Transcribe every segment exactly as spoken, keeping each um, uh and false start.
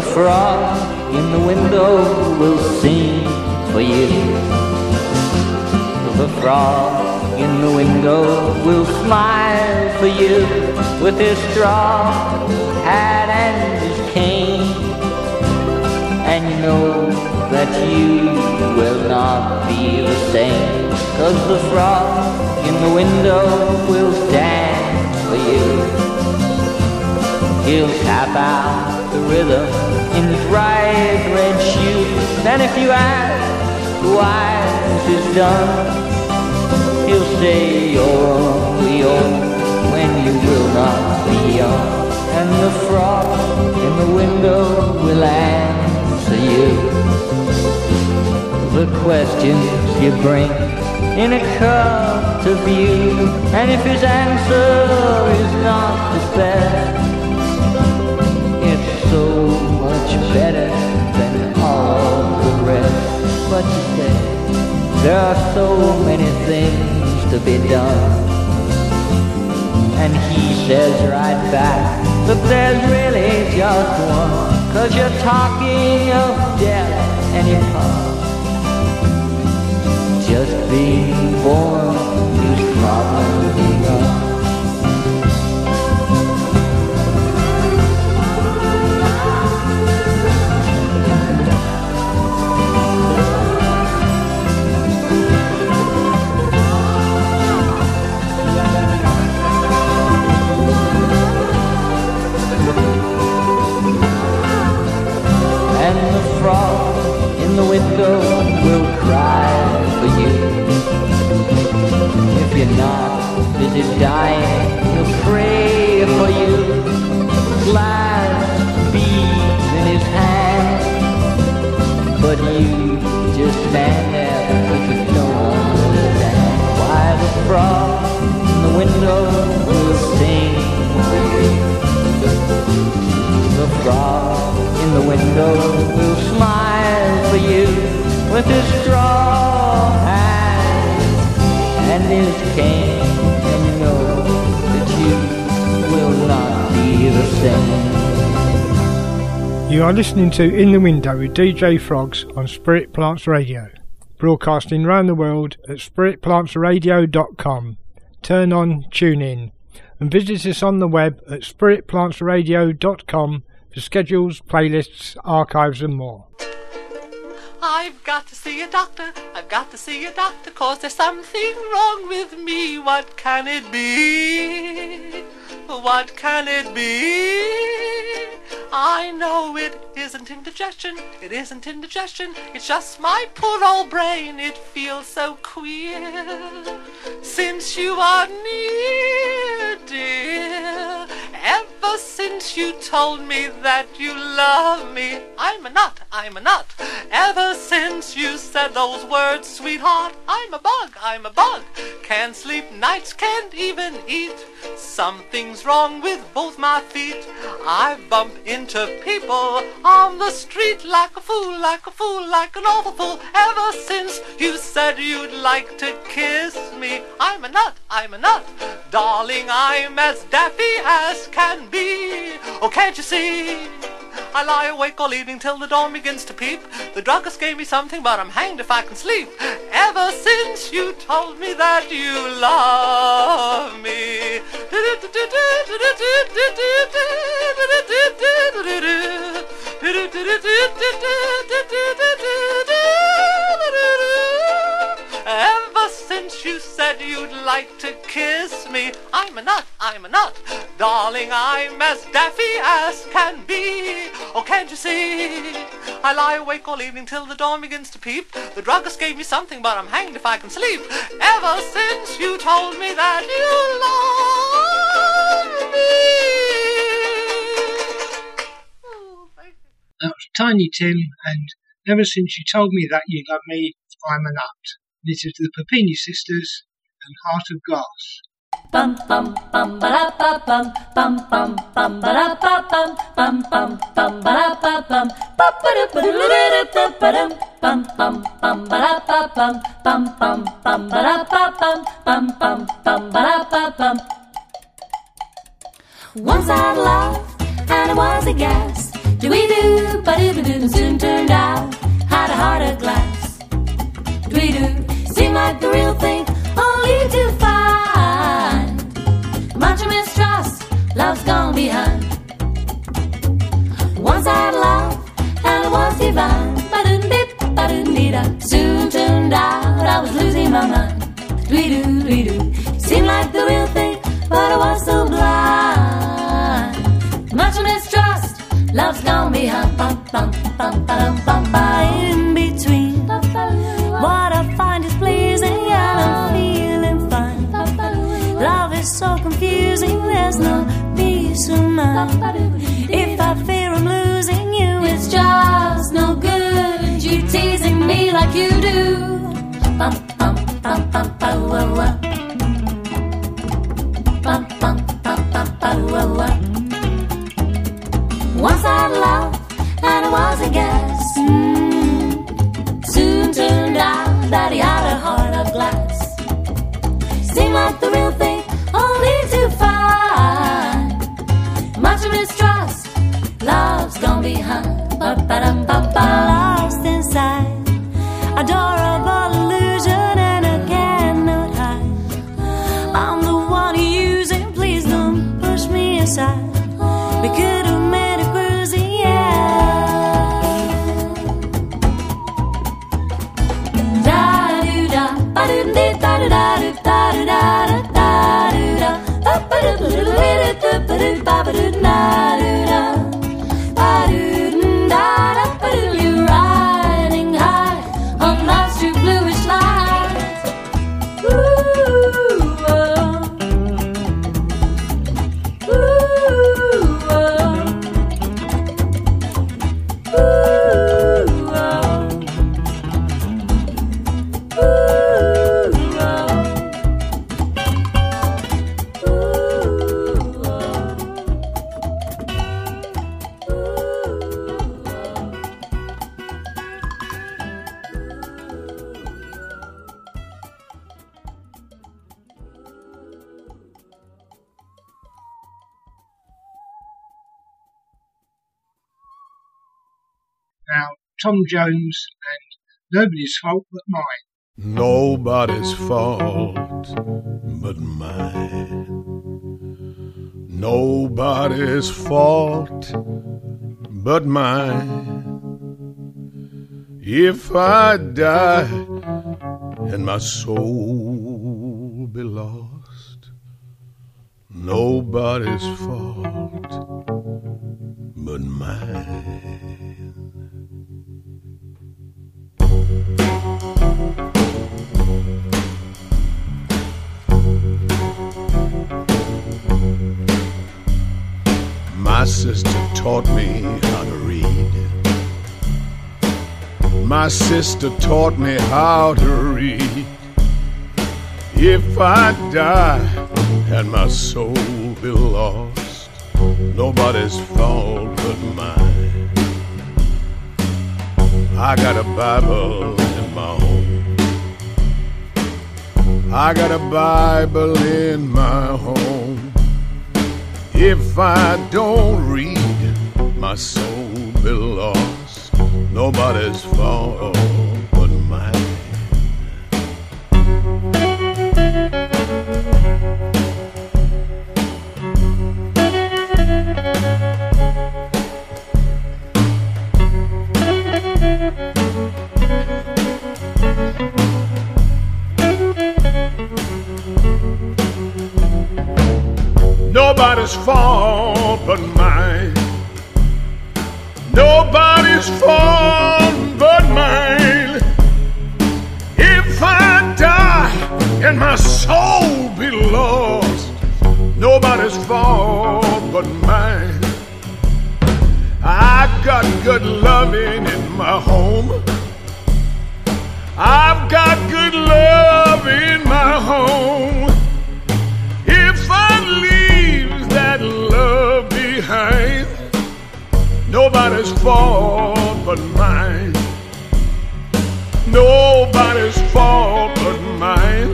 The frog in the window will sing for you. The frog in the window will smile for you with his straw hat and his cane. And you know that you will not be the same, 'cause the frog in the window will dance for you. He'll tap out the rhythm in his bright red shoes, and if you ask why this is done, he'll say you're only old when you will not be young. And the frog in the window will answer you the questions you bring in a cup to view. And if his answer is not the best, it's so much better than all the rest. But you say, there are so many things to be done. And he says right back that there's really just one, 'cause you're talking of death and your past. Just being born is problem enough. And the frog in the window will cry for you. If you're not busy dying, he'll pray for you. Glass beads in his hand, but you just stand there because no one understands why the frog in the window will sing for you. The frog in the window will smile for you with his straw hat and his cane, and you know that you will not be the same. You are listening to In the Window with D J Frogs on Spirit Plants Radio, broadcasting round the world at spirit plants radio dot com. Turn on, tune in, and visit us on the web at spirit plants radio dot com for schedules, playlists, archives and more. I've got to see a doctor, I've got to see a doctor, 'cause there's something wrong with me. What can it be? What can it be? I know it isn't indigestion, it isn't indigestion, it's just my poor old brain, it feels so queer. Since you are near, dear, ever since you told me that you love me, I'm a nut, I'm a nut. Ever since you said those words, sweetheart, I'm a bug, I'm a bug. Can't sleep nights, can't even eat. Something's wrong with both my feet. I bump into people on the street like a fool, like a fool, like an awful fool. Ever since you said you'd like to kiss me, I'm a nut, I'm a nut. Darling, I'm as daffy as can be. Oh, can't you see? I lie awake all evening till the dawn begins to peep. The druggist gave me something, but I'm hanged if I can sleep. Ever since you told me that you love me. Ever since you said you'd like to kiss me, I'm a nut, I'm a nut. Darling, I'm as daffy as can be. Oh, can't you see? I lie awake all evening till the dawn begins to peep. The druggist gave me something, but I'm hanged if I can sleep. Ever since you told me that you love me. That was Tiny Tim, and ever since you told me that you love me, I'm a nut. This is the Papini Sisters and Heart of Glass. Bum bum bum ba da ba bum bum bum bum ba da ba bum bum bum bum ba da ba bum ba ba da ba da da ba dum bum bum bum ba da ba bum bum bum bum ba da ba bum bum bum bum ba da ba bum. Once I had love and it was a gas. Do-wee-doo, ba-doo-ba-doo, soon turned out, had a heart of glass. Do-wee-doo, seemed like the real thing, only to find much mistrust, love's gone behind. Once I had love, and it was divine. Ba-doo-dip, ba-doo-dee-da. Soon turned out I was losing my mind. Dwee-doo, dwee-doo, seemed like the real thing, but I was so blind. Much mistrust, love's gone behind. Bum, bum, bum, ba-dum, bum, ba. In between, what I find is pleasing, and I'm feeling fine. Love is so confusing, there's no peace of mind. If I fear I'm losing you, it's just no good. You teasing me like you do. Bum, bum, bum, bum, ba, wah, wah. Bum, bum, bum, bum, ba, wah, wah. Once I had love, and it was a guess. Mm. Soon turned out that he had a heart of glass. Seemed like the real thing, only to find much mistrust, love's gone behind. Ba-ba-dum-ba-ba. Lost inside, adorable illusion, and I cannot hide. I'm the one you're using, please don't push me aside. We could have made a cruising, yeah. Da-do-da, ba-do-dee-da-da-da-do-da-do-da-do-da, ba-ba-do-do-do-do-do-ba-ba-do-da-do-da, ba-do-da-da-ba-do. You're riding high on love's true bluish light. Ooh, oh. Ooh, oh. Ooh, oh. Now, Tom Jones and Nobody's Fault But Mine. Nobody's fault but mine. Nobody's fault but mine. If I die and my soul be lost, nobody's fault but mine. My sister taught me how to read. My sister taught me how to read. If I die and my soul be lost, nobody's fault but mine. I got a Bible in my home. I got a Bible in my home. If I don't read, my soul be lost. Nobody's fault but mine. Nobody's fault but mine. Nobody's fault but mine. If I die and my soul be lost, nobody's fault but mine. I got good loving in my home. I've got good love in my home. If I leave that love behind, nobody's fault but mine. Nobody's fault but mine.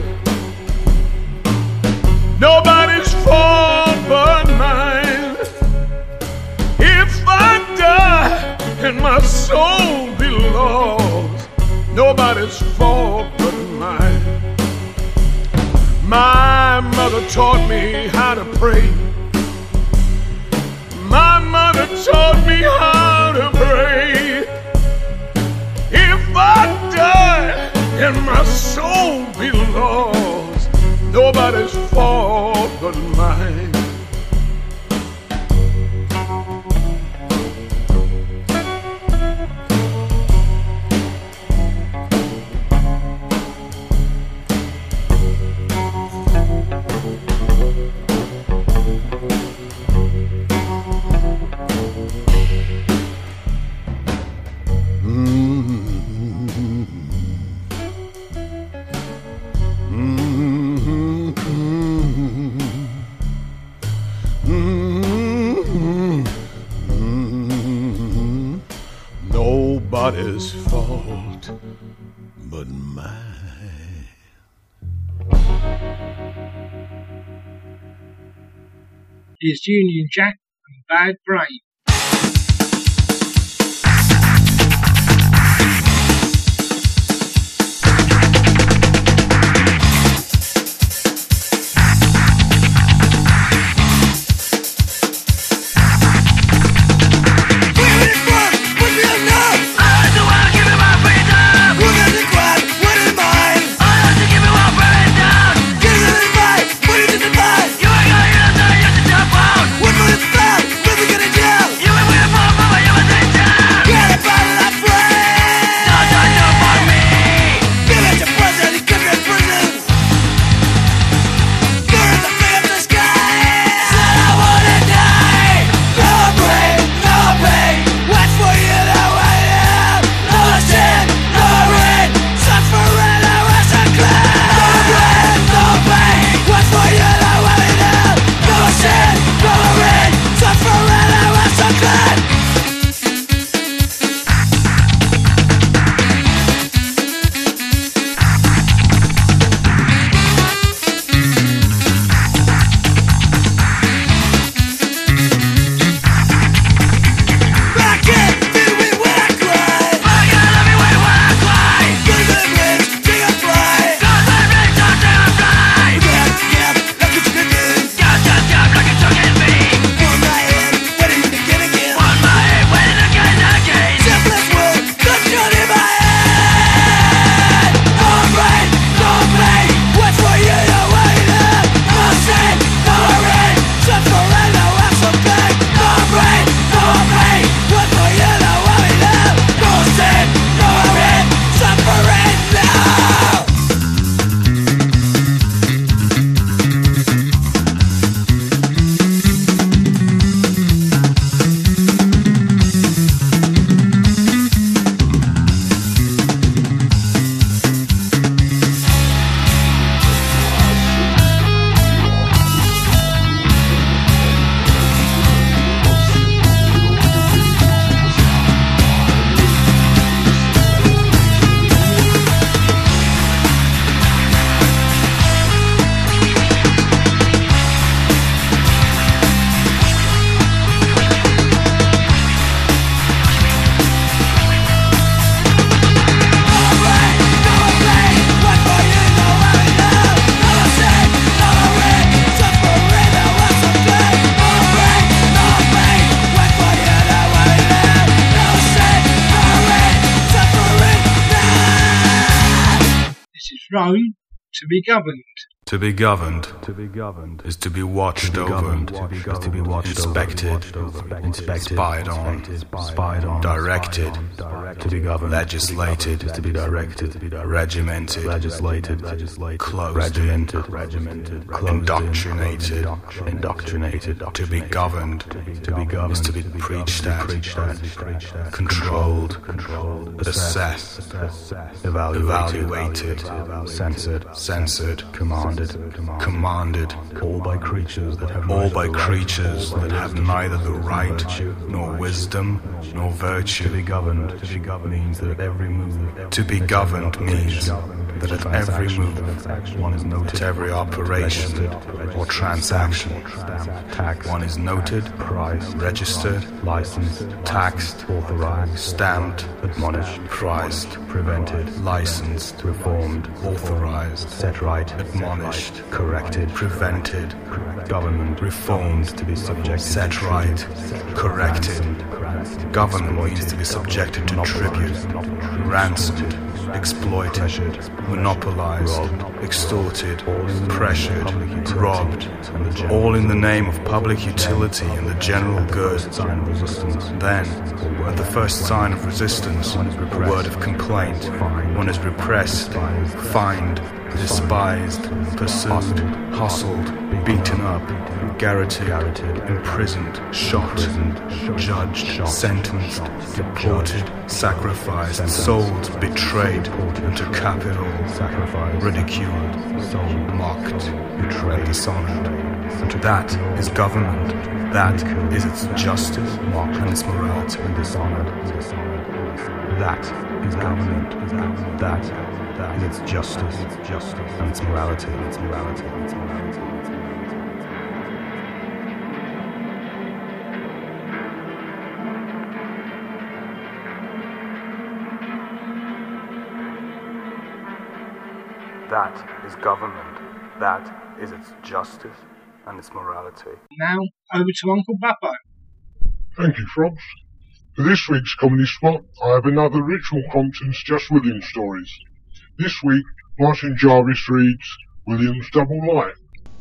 Nobody's fault but mine. If I die and my soul be lost. Nobody's fault but mine. My mother taught me how to pray. My mother taught me how to pray. If I die and my soul be lost, nobody's fault but mine. Nobody's fault but mine. Here's Union Jack and Bad Brain. Rome, to be governed. To be governed, to be governed, is to be watched over, is to be watched, inspected, inspected, spied on, spied on, directed, to be governed, legislated, to be directed, to be regimented, legislated, legislated, closed, regimented, regimented, indoctrinated, indoctrinated, to be governed, to be governed, is to be preached at, controlled, controlled, assessed, evaluated, censored, censored, commanded. Commanded, commanded, all by creatures that have all by creatures that have neither the right nor wisdom nor virtue. To be governed, to be governed means that every move. To be governed means that at every move, one is noted, at every operation or transaction, one is noted, priced, registered, licensed, taxed, authorized, stamped, admonished, prized, prevented, licensed, reformed, authorized, set right, admonished, corrected, prevented, government, reformed, to be subject, set right, corrected. Government means to be subjected to tribute, ransomed, exploited, monopolized, extorted, pressured, robbed, all in the name of public utility and the general good. Then, at the first sign of resistance, a word of complaint, one is repressed, fined, despised, pursued, hustled, beaten up, garroted, imprisoned, shot, judged, sentenced, deported, sacrificed, sold, betrayed into capital, ridiculed, mocked, and dishonored. That is government. That is its justice and its morality. That is government. That is its justice and its morality. Its morality. Its morality. That is government. That is its justice and its morality. Now, over to Uncle Bappo. Thank you, Frogs. For this week's Comedy Spot, I have another Ritual Crompton's Just William stories. This week, Martin Jarvis reads William's Double Life.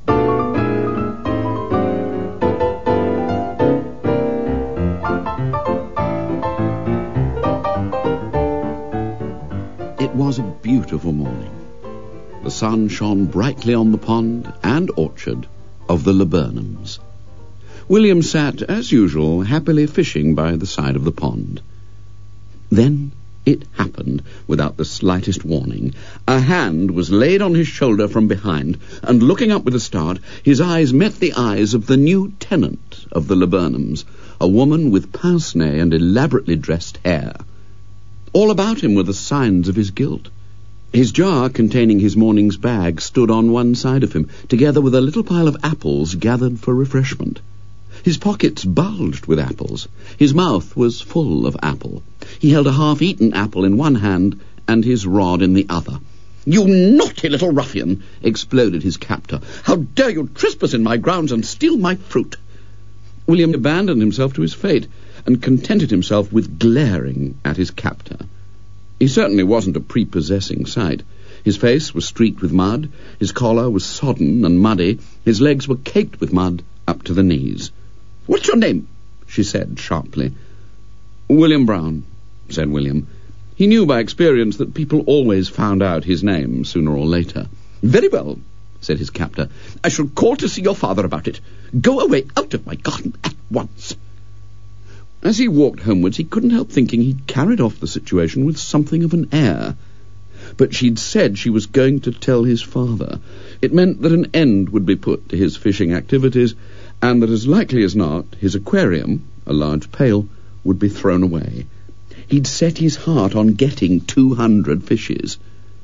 It was a beautiful morning. The sun shone brightly on the pond and orchard of the Laburnums. William sat, as usual, happily fishing by the side of the pond. Then it happened, without the slightest warning. A hand was laid on his shoulder from behind, and looking up with a start, his eyes met the eyes of the new tenant of the Laburnums, a woman with pince-nez and elaborately dressed hair. All about him were the signs of his guilt. His jar containing his morning's bag stood on one side of him, together with a little pile of apples gathered for refreshment. His pockets bulged with apples. His mouth was full of apple. He held a half-eaten apple in one hand and his rod in the other. "You naughty little ruffian!" exploded his captor. "How dare you trespass in my grounds and steal my fruit?" William abandoned himself to his fate and contented himself with glaring at his captor. He certainly wasn't a prepossessing sight. His face was streaked with mud, his collar was sodden and muddy, his legs were caked with mud up to the knees. "What's your name?" she said sharply. "William Brown," said William. He knew by experience that people always found out his name sooner or later. "Very well," said his captor. "I shall call to see your father about it. Go away out of my garden at once." As he walked homewards, he couldn't help thinking he'd carried off the situation with something of an air. But she'd said she was going to tell his father. It meant that an end would be put to his fishing activities, and that as likely as not, his aquarium, a large pail, would be thrown away. He'd set his heart on getting two hundred fishes.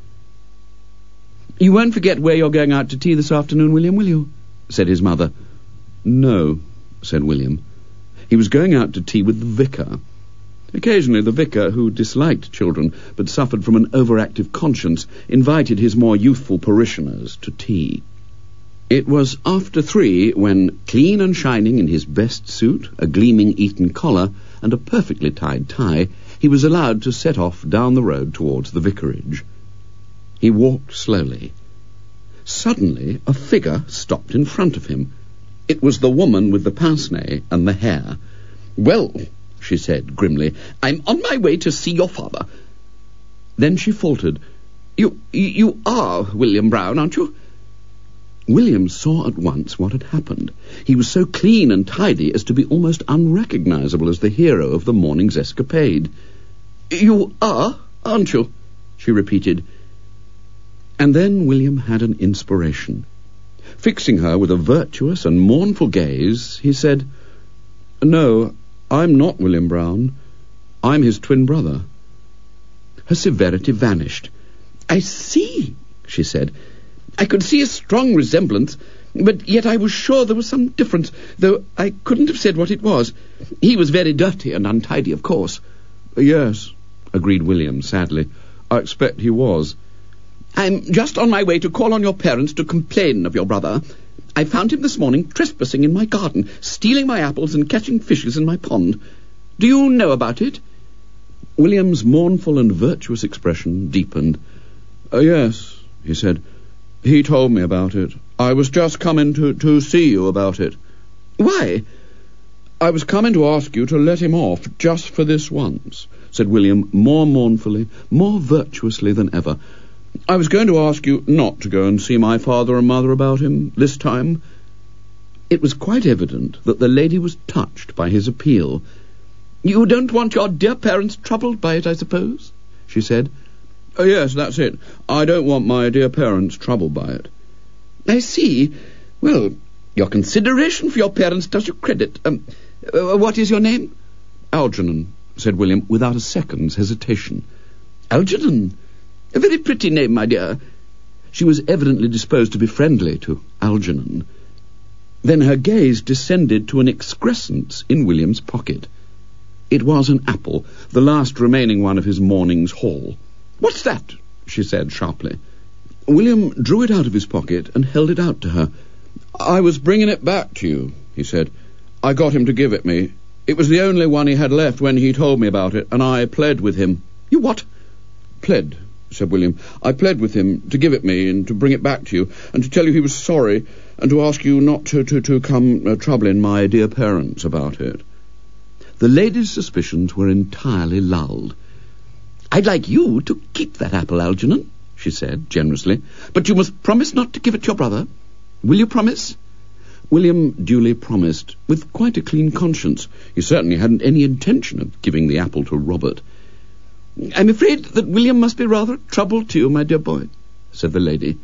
"You won't forget where you're going out to tea this afternoon, William, will you?" said his mother. "No," said William. He was going out to tea with the vicar. Occasionally the vicar, who disliked children but suffered from an overactive conscience, invited his more youthful parishioners to tea. It was after three when, clean and shining in his best suit, a gleaming Eton collar, and a perfectly tied tie, he was allowed to set off down the road towards the vicarage. He walked slowly. Suddenly a figure stopped in front of him. It was the woman with the pince-nez and the hair. "Well," she said grimly, "I'm on my way to see your father." Then she faltered. You, you are William Brown, aren't you?" William saw at once what had happened. He was so clean and tidy as to be almost unrecognizable as the hero of the morning's escapade. "You are, aren't you?" she repeated. And then William had an inspiration. Fixing her with a virtuous and mournful gaze, he said, "No, I'm not William Brown. I'm his twin brother." Her severity vanished. "I see," she said. "I could see a strong resemblance, but yet I was sure there was some difference, though I couldn't have said what it was. He was very dirty and untidy, of course." "Yes," agreed William sadly. "I expect he was." "I'm just on my way to call on your parents to complain of your brother. I found him this morning trespassing in my garden, stealing my apples and catching fishes in my pond. Do you know about it?" William's mournful and virtuous expression deepened. "Oh, yes," he said. "He told me about it. I was just coming to, to see you about it." "Why?" "I was coming to ask you to let him off just for this once," said William, more mournfully, more virtuously than ever. "I was going to ask you not to go and see my father and mother about him this time." It was quite evident that the lady was touched by his appeal. "You don't want your dear parents troubled by it, I suppose?" she said. "Oh, yes, that's it. I don't want my dear parents troubled by it." "I see. Well, your consideration for your parents does you credit. Um, uh, what is your name?" "Algernon," said William, without a second's hesitation. "Algernon? A very pretty name, my dear." She was evidently disposed to be friendly to Algernon. Then her gaze descended to an excrescence in William's pocket. It was an apple, the last remaining one of his morning's haul. "What's that?" she said sharply. William drew it out of his pocket and held it out to her. "I was bringing it back to you," he said. "I got him to give it me. It was the only one he had left when he told me about it, and I pled with him." "You what?" "Pled," said William. "I pled with him to give it me and to bring it back to you, and to tell you he was sorry, and to ask you not to, to, to come uh, troubling my dear parents about it." The lady's suspicions were entirely lulled. "I'd like you to keep that apple, Algernon," she said generously, "but you must promise not to give it to your brother. Will you promise?" William duly promised, with quite a clean conscience. He certainly hadn't any intention of giving the apple to Robert. "I'm afraid that William must be rather troubled too, my dear boy," said the lady.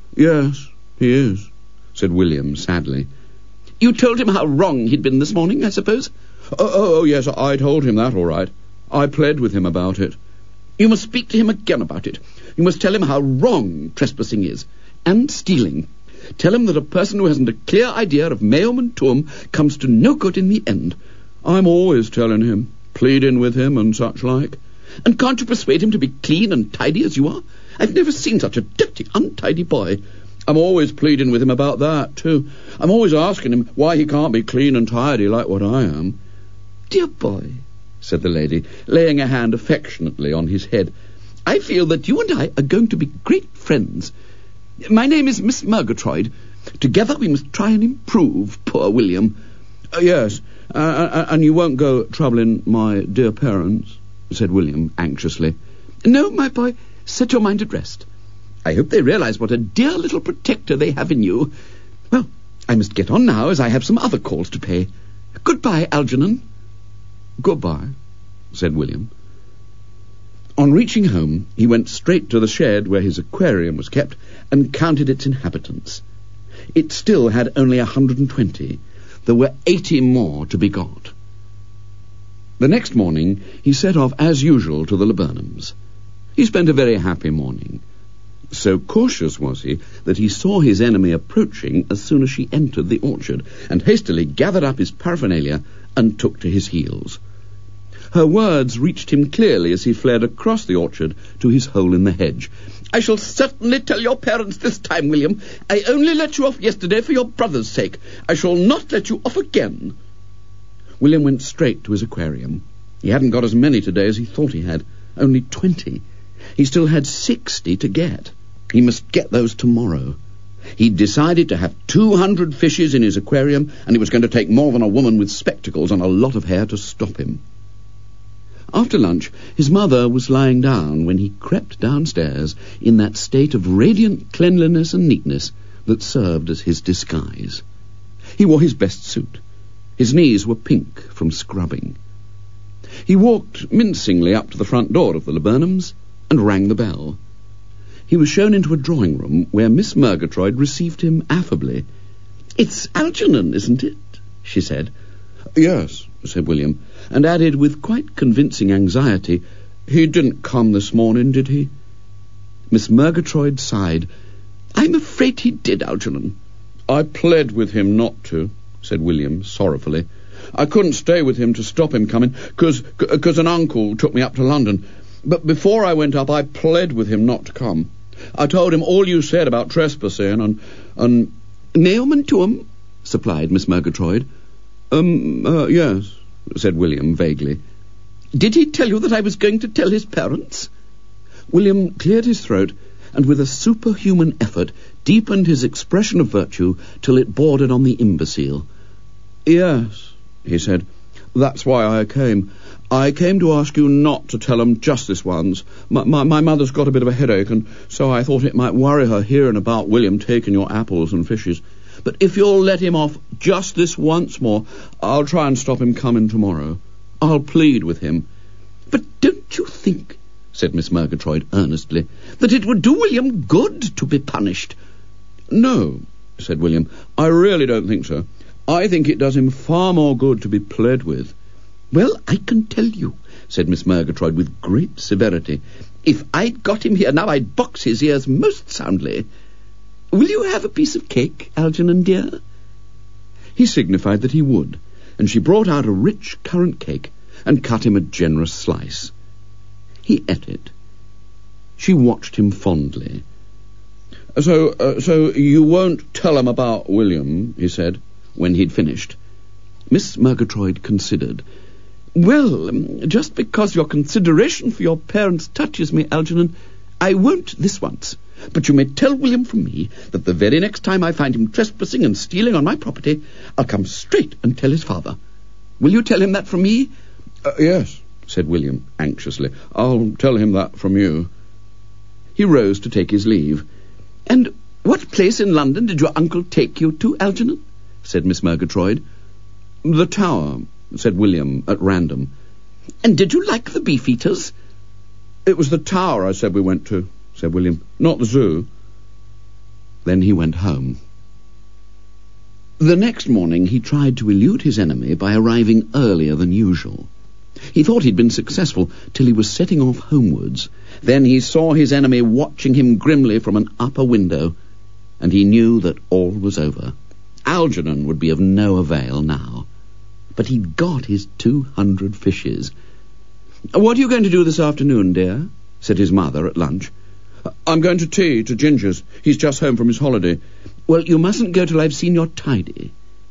"Yes, he is," said William sadly. "You told him how wrong he'd been this morning, I suppose?" Oh, oh, oh, yes, I told him that all right. I pled with him about it." "You must speak to him again about it. You must tell him how wrong trespassing is, and stealing. Tell him that a person who hasn't a clear idea of meum and tuum comes to no good in the end." "I'm always telling him, pleading with him and such like." "And can't you persuade him to be clean and tidy as you are? I've never seen such a dirty, untidy boy." "I'm always pleading with him about that, too. I'm always asking him why he can't be clean and tidy like what I am." "Dear boy," said the lady, laying a hand affectionately on his head, "I feel that you and I are going to be great friends. My name is Miss Murgatroyd. Together we must try and improve poor William." Uh, "Yes, uh, uh, and you won't go troubling my dear parents?" said William anxiously. "No, my boy, set your mind at rest. I hope they realize what a dear little protector they have in you. Well, I must get on now, as I have some other calls to pay. Goodbye, Algernon." "Goodbye," said William. On reaching home, he went straight to the shed where his aquarium was kept and counted its inhabitants. It still had only a hundred and twenty. There were eighty more to be got. The next morning he set off as usual to the Laburnums. He spent a very happy morning. So cautious was he that he saw his enemy approaching as soon as she entered the orchard, and hastily gathered up his paraphernalia and took to his heels. Her words reached him clearly as he fled across the orchard to his hole in the hedge. "I shall certainly tell your parents this time, William. I only let you off yesterday for your brother's sake. I shall not let you off again." William went straight to his aquarium. He hadn't got as many today as he thought he had. Only twenty. He still had sixty to get. He must get those tomorrow. He'd decided to have two hundred fishes in his aquarium, and it was going to take more than a woman with spectacles and a lot of hair to stop him. After lunch, his mother was lying down when he crept downstairs in that state of radiant cleanliness and neatness that served as his disguise. He wore his best suit. His knees were pink from scrubbing. He walked mincingly up to the front door of the Laburnums and rang the bell. He was shown into a drawing-room where Miss Murgatroyd received him affably. "It's Algernon, isn't it?" she said. "Yes," said William, and added with quite convincing anxiety, "He didn't come this morning, did he?" Miss Murgatroyd sighed. "I'm afraid he did, Algernon." "I pled with him not to," said William sorrowfully. "I couldn't stay with him to stop him coming, because because an uncle took me up to London. But before I went up, I pled with him not to come. I told him all you said about trespassing, and... and "Naum and tuum," supplied Miss Murgatroyd. Um, uh, yes," said William vaguely. "Did he tell you that I was going to tell his parents?" William cleared his throat, and with a superhuman effort deepened his expression of virtue till it bordered on the imbecile. "Yes," he said, "that's why I came. I came to ask you not to tell 'em just this once. My, my, my mother's got a bit of a headache, and so I thought it might worry her hearing about William taking your apples and fishes. But if you'll let him off just this once more, I'll try and stop him coming tomorrow. I'll plead with him." "But don't you think," said Miss Murgatroyd earnestly, "that it would do William good to be punished?" "No," said William, "I really don't think so. I think it does him far more good to be pled with." "Well, I can tell you," said Miss Murgatroyd with great severity, "if I'd got him here now, I'd box his ears most soundly. Will you have a piece of cake, Algernon dear?" He signified that he would, and she brought out a rich currant cake and cut him a generous slice. He ate it. She watched him fondly. So, uh, so you won't tell him about William," he said, when he'd finished. Miss Murgatroyd considered. "Well, um, just because your consideration for your parents touches me, Algernon, I won't this once. But you may tell William from me that the very next time I find him trespassing and stealing on my property, I'll come straight and tell his father. Will you tell him that from me?" Uh, "Yes," said William anxiously. "I'll tell him that from you." He rose to take his leave. "And what place in London did your uncle take you to, Algernon?" said Miss Murgatroyd. "The Tower," said William at random. "And did you like the beef-eaters?" "It was the Tower I said we went to," said William, "not the zoo." Then he went home. The next morning he tried to elude his enemy by arriving earlier than usual. He thought he'd been successful till he was setting off homewards. Then he saw his enemy watching him grimly from an upper window, and he knew that all was over. Algernon would be of no avail now. But he'd got his two hundred fishes. "What are you going to do this afternoon, dear?" said his mother at lunch. "I'm going to tea to Ginger's. He's just home from his holiday." "Well, you mustn't go till I've seen you're tidy."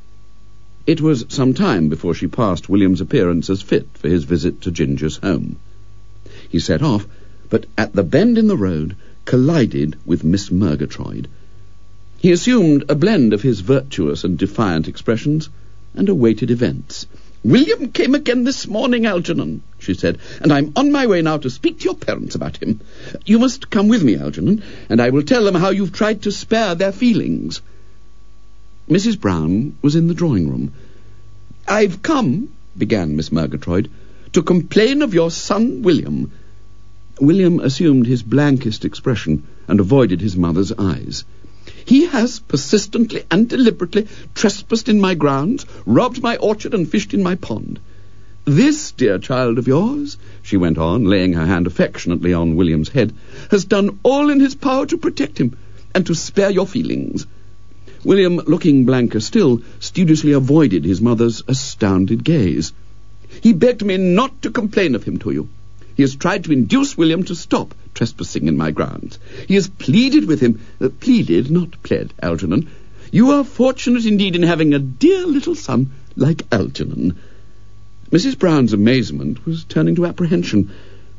It was some time before she passed William's appearance as fit for his visit to Ginger's home. He set off, but at the bend in the road collided with Miss Murgatroyd. He assumed a blend of his virtuous and defiant expressions and awaited events. "William came again this morning, Algernon," she said, "and I'm on my way now to speak to your parents about him. You must come with me, Algernon, and I will tell them how you've tried to spare their feelings." Missus Brown was in the drawing-room. "I've come," began Miss Murgatroyd, "to complain of your son, William." William assumed his blankest expression and avoided his mother's eyes. "He has persistently and deliberately trespassed in my grounds, robbed my orchard and fished in my pond. This dear child of yours," she went on, laying her hand affectionately on William's head, "has done all in his power to protect him and to spare your feelings." William, looking blanker still, studiously avoided his mother's astounded gaze. "He begged me not to complain of him to you. He has tried to induce William to stop trespassing in my grounds. He has pleaded with him, uh, pleaded, not pled, Algernon. You are fortunate indeed in having a dear little son like Algernon." Missus Brown's amazement was turning to apprehension.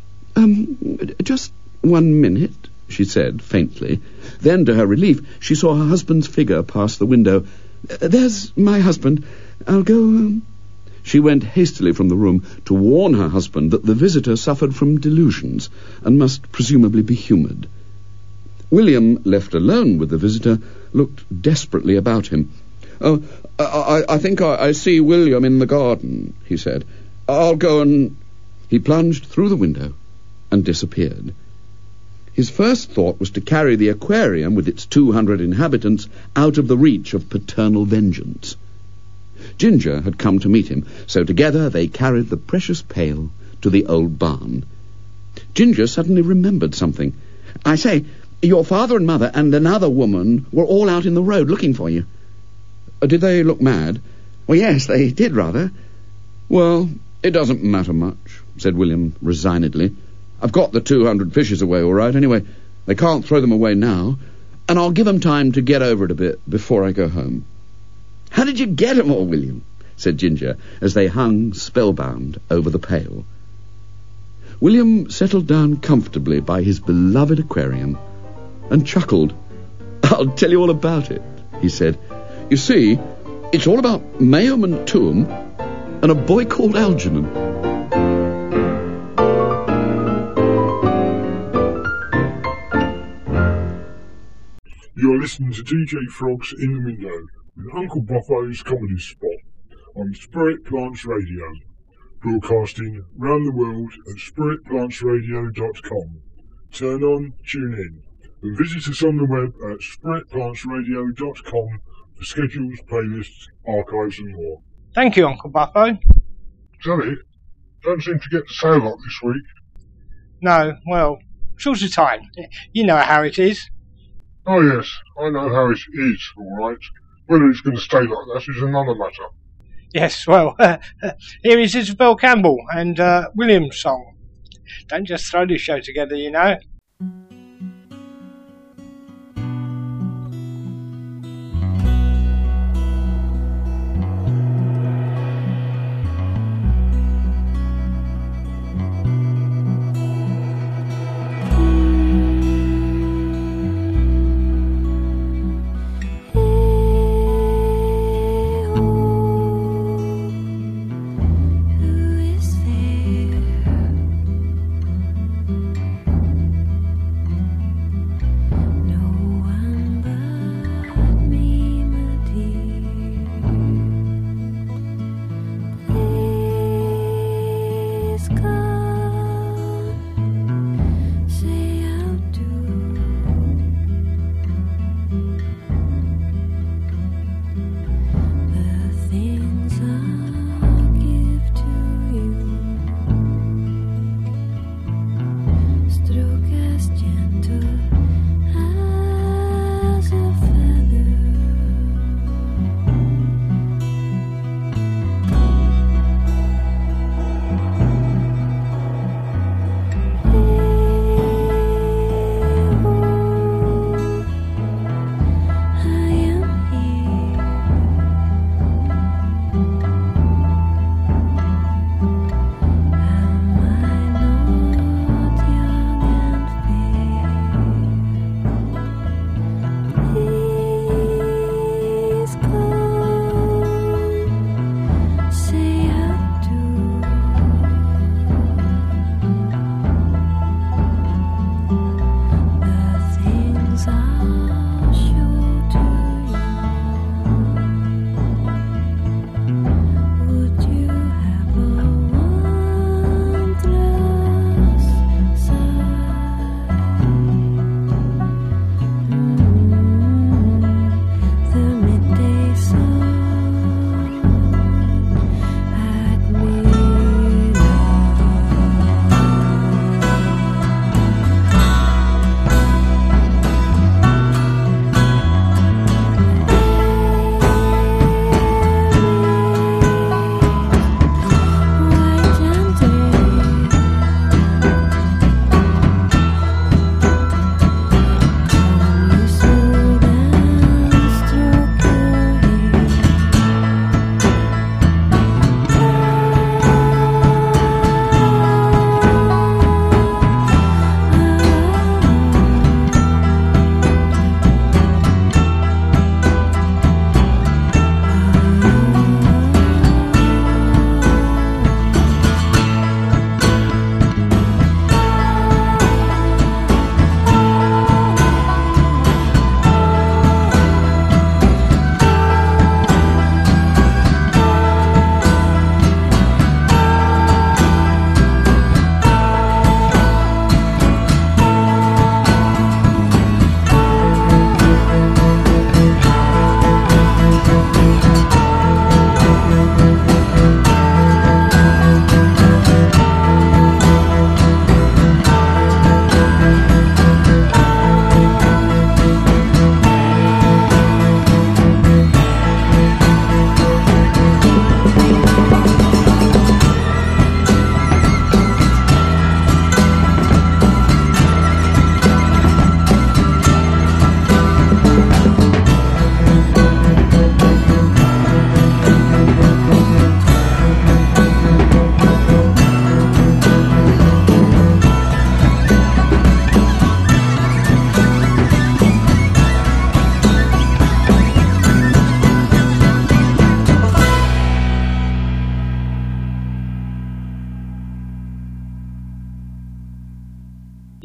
Um, just one minute," she said faintly. Then, to her relief, she saw her husband's figure pass the window. "There's my husband. I'll go..." Um... She went hastily from the room to warn her husband that the visitor suffered from delusions and must presumably be humoured. William, left alone with the visitor, looked desperately about him. "Oh, I, I think I, I see William in the garden," he said. "I'll go and..." He plunged through the window and disappeared. His first thought was to carry the aquarium with its two hundred inhabitants out of the reach of paternal vengeance. Ginger had come to meet him, so together they carried the precious pail to the old barn. Ginger suddenly remembered something, I say, your father and mother and another woman were all out in the road looking for you. Uh, did they look mad? Well, yes, they did rather. Well, it doesn't matter much, said William resignedly. I've got the two hundred fishes away all right. Anyway, they can't throw them away now, and I'll give them time to get over it a bit before I go home. How did you get 'em all, William? Said Ginger, as they hung spellbound over the pail. William settled down comfortably by his beloved aquarium and chuckled. I'll tell you all about it, he said. You see, it's all about Mayhem and Tuum and a boy called Algernon. You're listening to D J Frogs in the Window with Uncle Buffo's Comedy Spot on Spirit Plants Radio, broadcasting round the world at spirit plants radio dot com. Turn on, tune in, and visit us on the web at spirit plants radio dot com for schedules, playlists, archives and more. Thank you, Uncle Buffo. Zoe, don't seem to get to say a lot this week. No, well, short of time. You know how it is. Oh yes, I know how it is, all right. Whether it's going to stay like that is another matter. Yes, well, uh, here is Isabel Campbell and uh, William's song. Don't just throw the show together, you know. Who is there?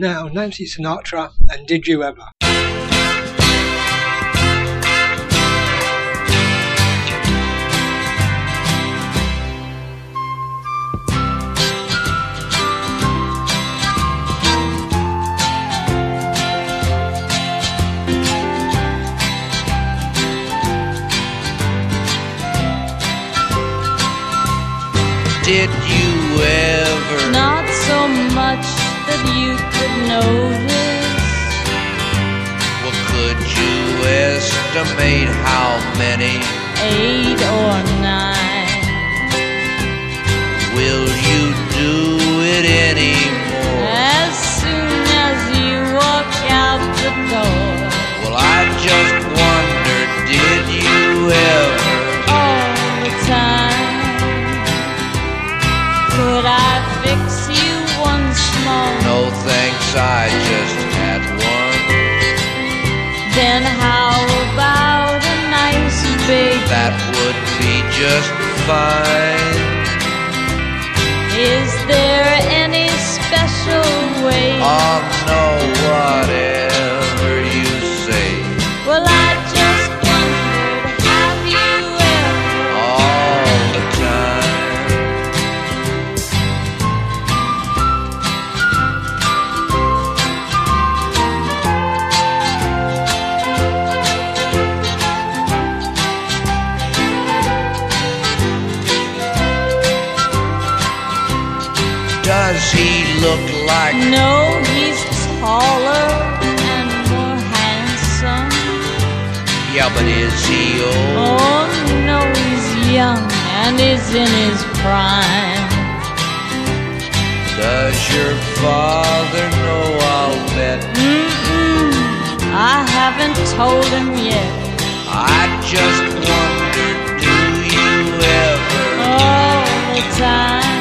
Now, Nancy Sinatra and Did You Ever? Did you ever? Not so much that you could notice. Well, could you estimate how many? Eight or nine. Will you do it anymore? As soon as you walk out the door. Well, I just wondered, did you ever? All the time. Could I fix you one small? No thanks, I just had one. Then how about a nice big? That would be just fine. Is there any special way? Oh no, whatever you say. Well, I just wondered, have you ever? All the time. Does he look like? No, he's taller and more handsome. Yeah, but is he old? Oh no, he's young and is in his prime. Does your father know, I'll bet? Mm-mm, I haven't told him yet. I just wondered, do you ever? All the time.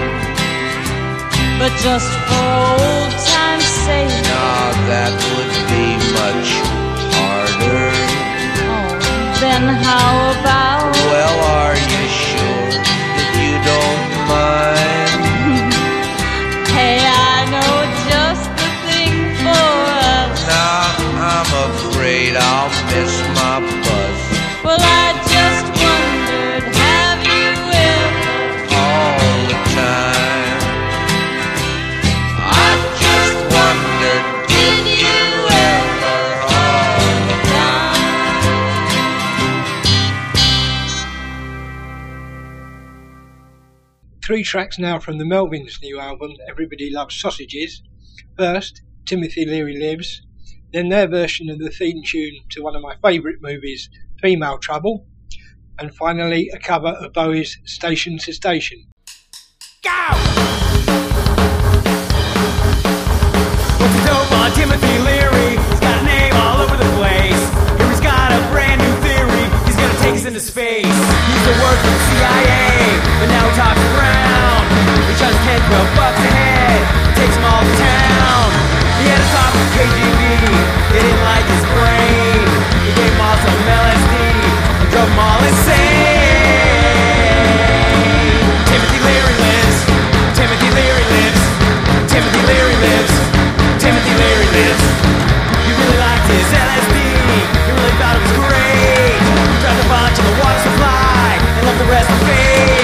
But just for old time's sake. Nah, that would be much harder. Oh, then how about? Well, are you sure that you don't mind? Hey, I know just the thing for us. Nah, I'm afraid I'll miss my bus. Well, I just wondered, have you ever? All the time. I just wondered, did you ever? All the time. Three tracks now from the Melvins' new album, Everybody Loves Sausages. First, Timothy Leary Lives, then their version of the theme tune to one of my favourite movies, Female Trouble, and finally a cover of Bowie's Station to Station. Go! What's the dope on Timothy Leary? He's got a name all over the place. Here he's got a brand new theory. He's gonna take us into space. He used to work for the C I A, but now he talks around. He charges ten, twelve bucks a head. Takes them all to town. He had a talk with K G B. They didn't like his brain. He gave them all some L S D and drove them all insane. Timothy Leary lives. Timothy Leary lives. Timothy Leary lives. Timothy Leary lives. He really liked his L S D. He really thought it was great. He dropped a bunch in the water supply and left the rest to fade.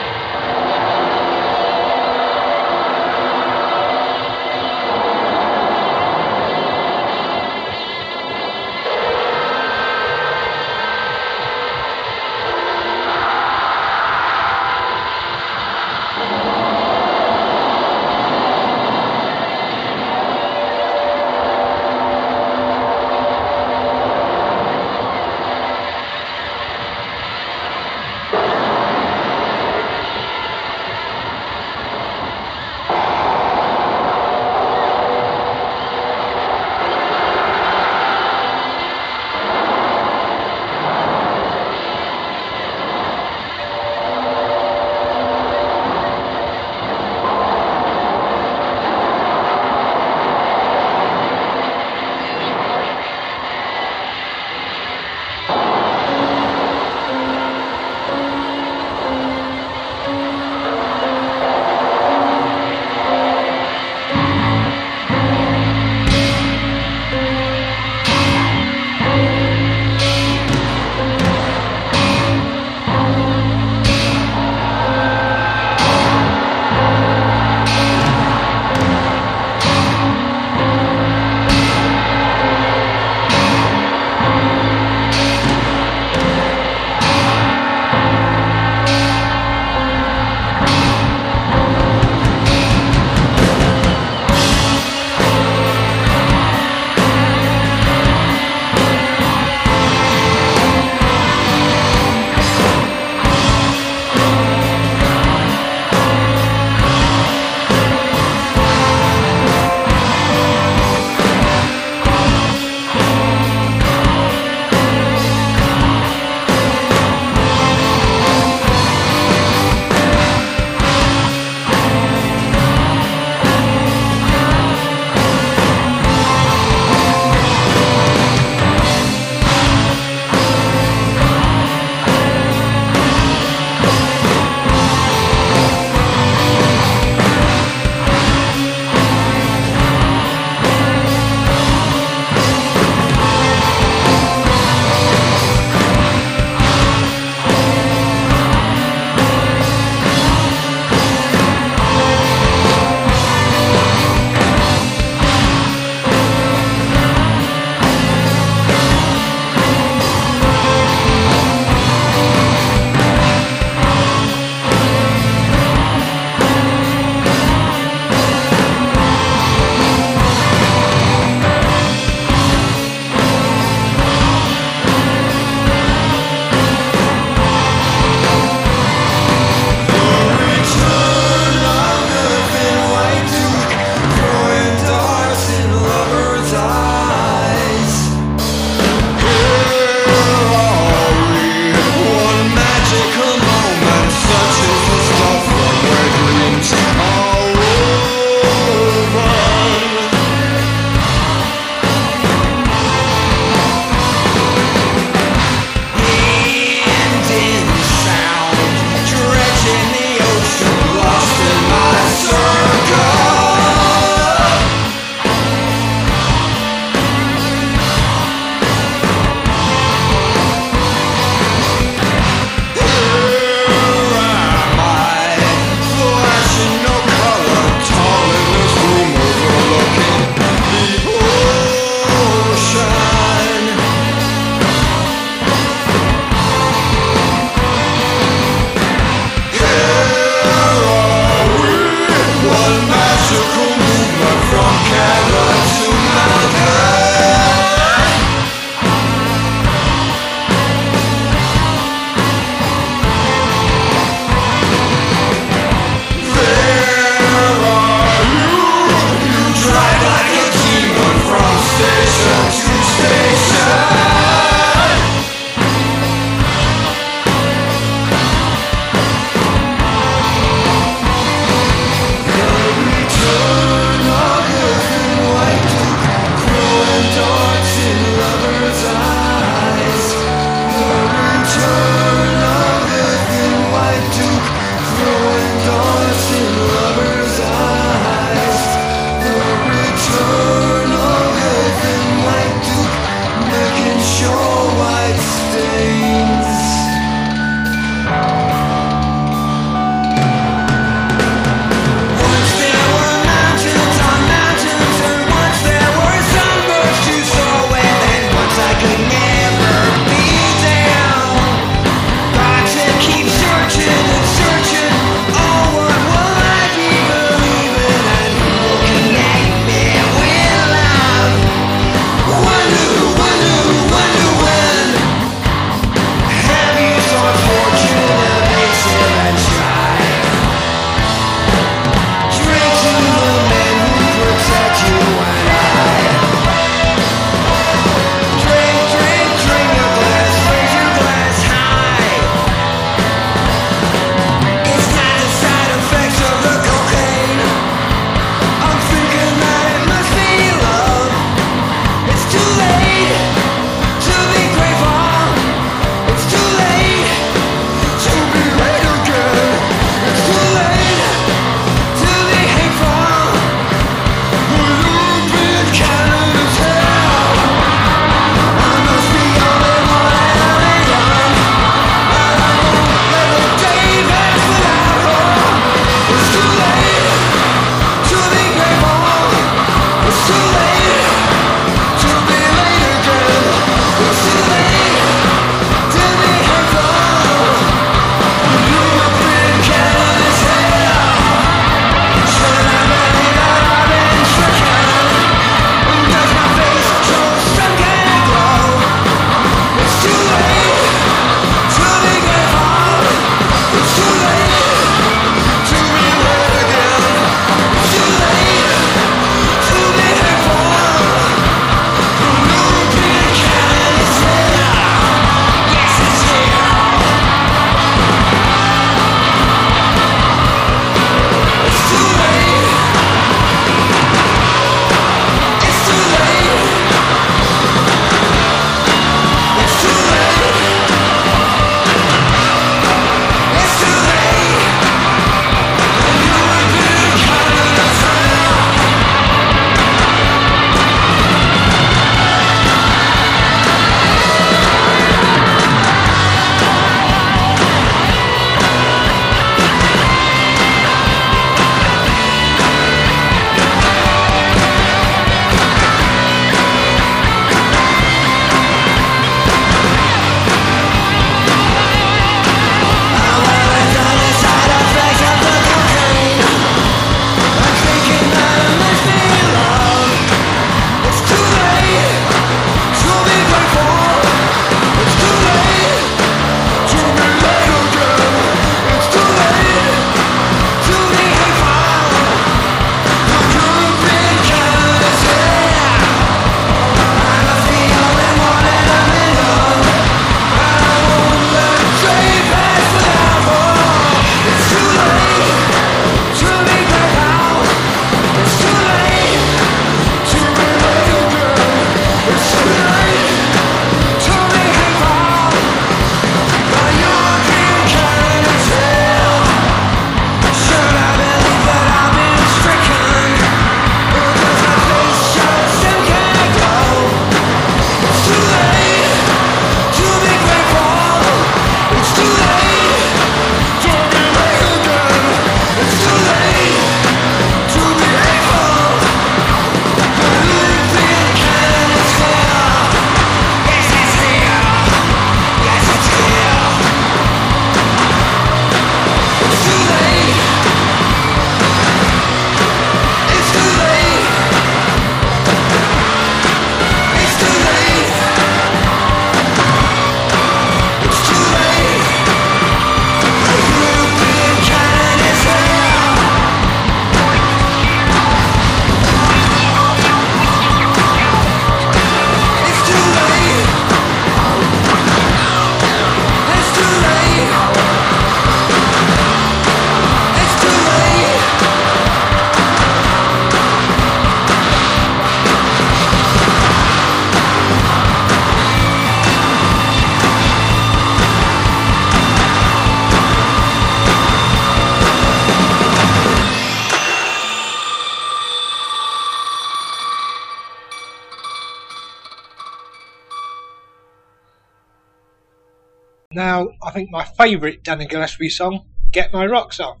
Now, I think my favourite Dana Gillespie song, Get My Rocks Off.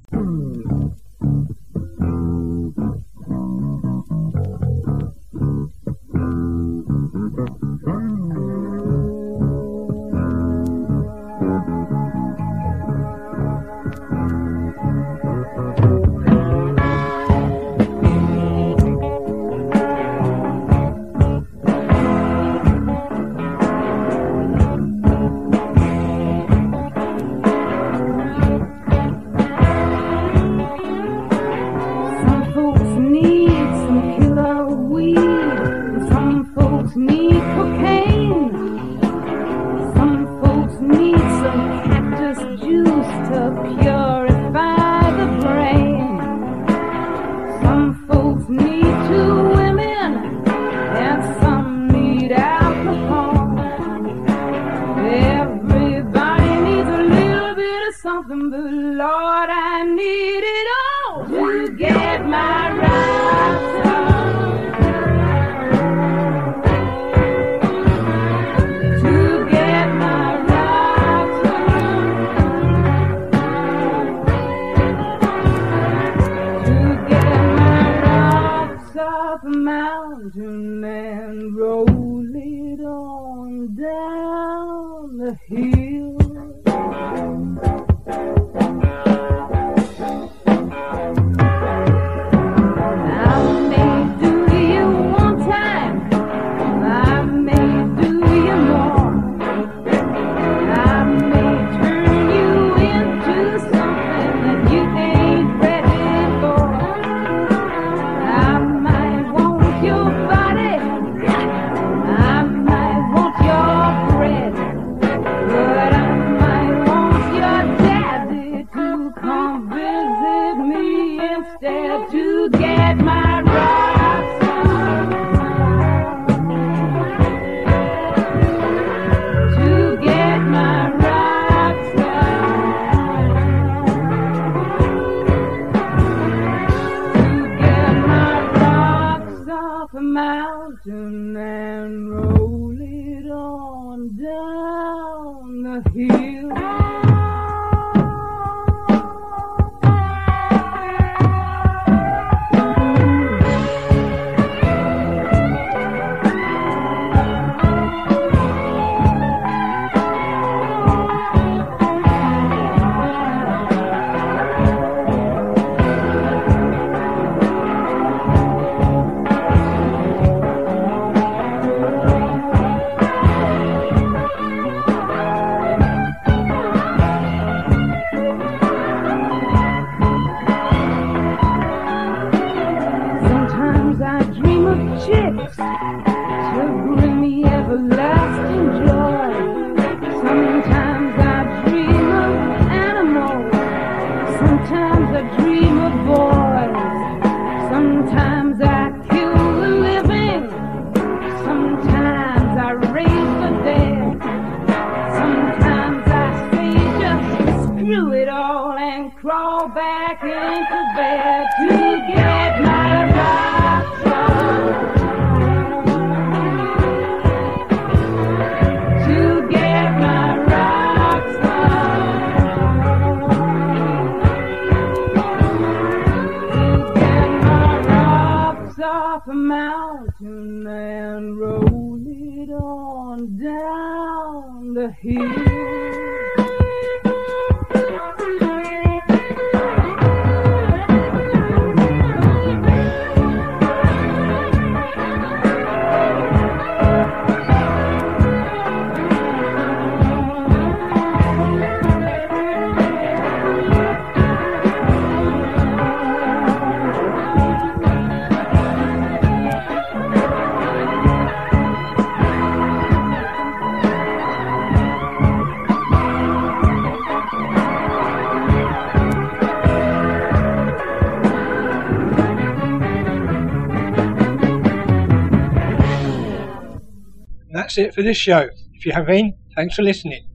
That's it for this show. If you have been, thanks for listening.